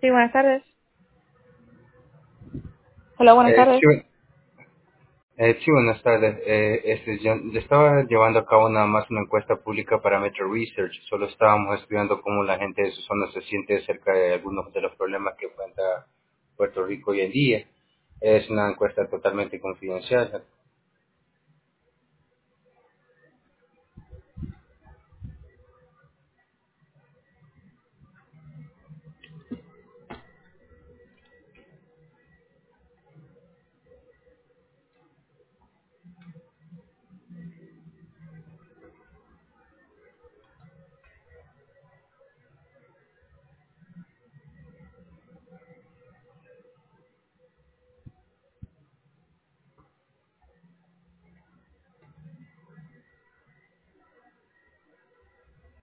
Sí, buenas tardes. Hola, buenas Eh, tardes. sí, sí, buenas tardes. Yo estaba llevando a cabo nada más una encuesta pública para Metro Research. Solo estábamos estudiando cómo la gente de su zona se siente acerca de algunos de los problemas que enfrenta Puerto Rico hoy en día. Es una encuesta totalmente confidencial.